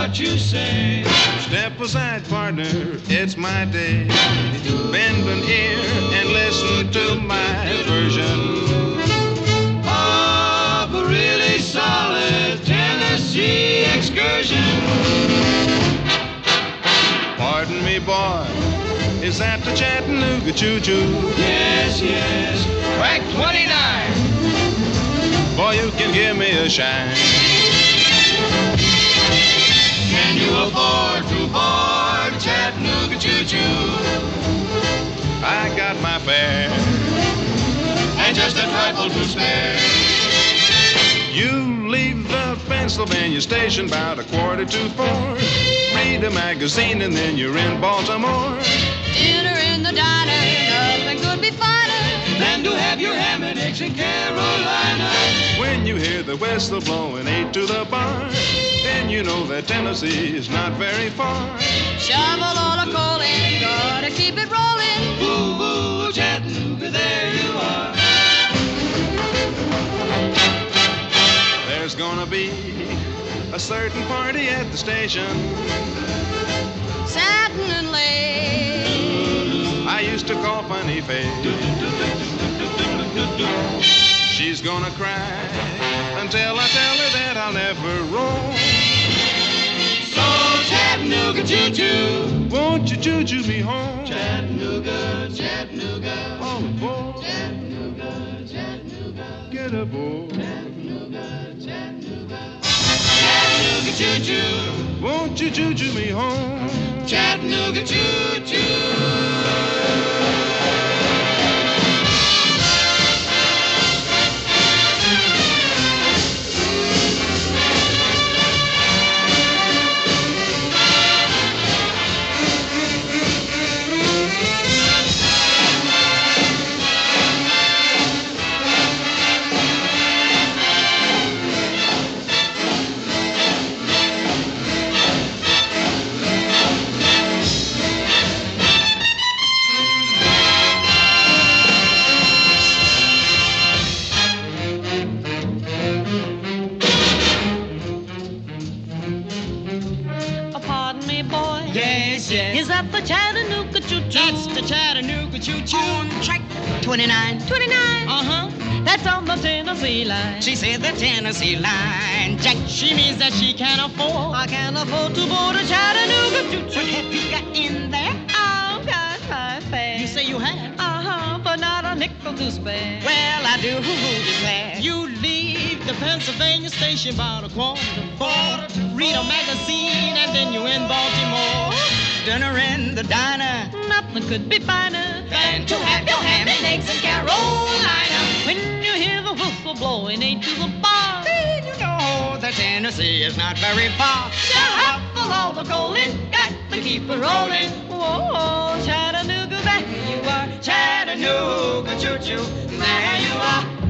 what you say. Step aside, partner, it's my day. Bend an ear and listen to my version Of a really solid Tennessee excursion. Pardon me, boy, is that the Chattanooga choo-choo? Yes, yes, track 29. Boy, you can give me a shine. Can you afford to board Chattanooga choo-choo? I got my fare And just a trifle to spare. You leave the Pennsylvania station about 3:45. Read a magazine and then you're in Baltimore. Dinner in the diner, nothing could be finer. Than to have your ham and eggs in Carolina. When you hear the whistle blowing 8 to the bar, then you know that Tennessee is not very far. Shovel all the coal in, gotta keep it rolling. Ooh, ooh, Chattanooga, there you are. There's gonna be a certain party at the station. Satin and lace. I used to call Funny Face. She's gonna cry until I tell her that I'll never roam. So Chattanooga choo-choo. Won't you choo-choo me home? Chattanooga, Chattanooga. All aboard. Chattanooga, Chattanooga. Get aboard. Chattanooga, Chattanooga. Chattanooga choo-choo. Won't you choo-choo me home? Chattanooga choo-choo. Pardon me, boy. Yes, yes. Is that the Chattanooga choo-choo? That's the Chattanooga choo-choo. On track 29. 29. Uh-huh. That's on the Tennessee line. She said the Tennessee line, Jack. She means that she can't afford. I can't afford to board a Chattanooga choo-choo. What have you got in there? I've got my fare. You say you have? Uh-huh, but not a nickel to spare. Well, I do declare. You leave the Pennsylvania station about 3:45. Read a magazine and then you're in Baltimore. Dinner in the diner. Nothing could be finer Than to have your ham and eggs in Carolina. when you hear the whistle blowing 8 to the bar. Then you know that Tennessee is not very far. Shuffle all the coal in, got to keep it rolling. Whoa, Chattanooga, there you are. Chattanooga choo-choo, there you are.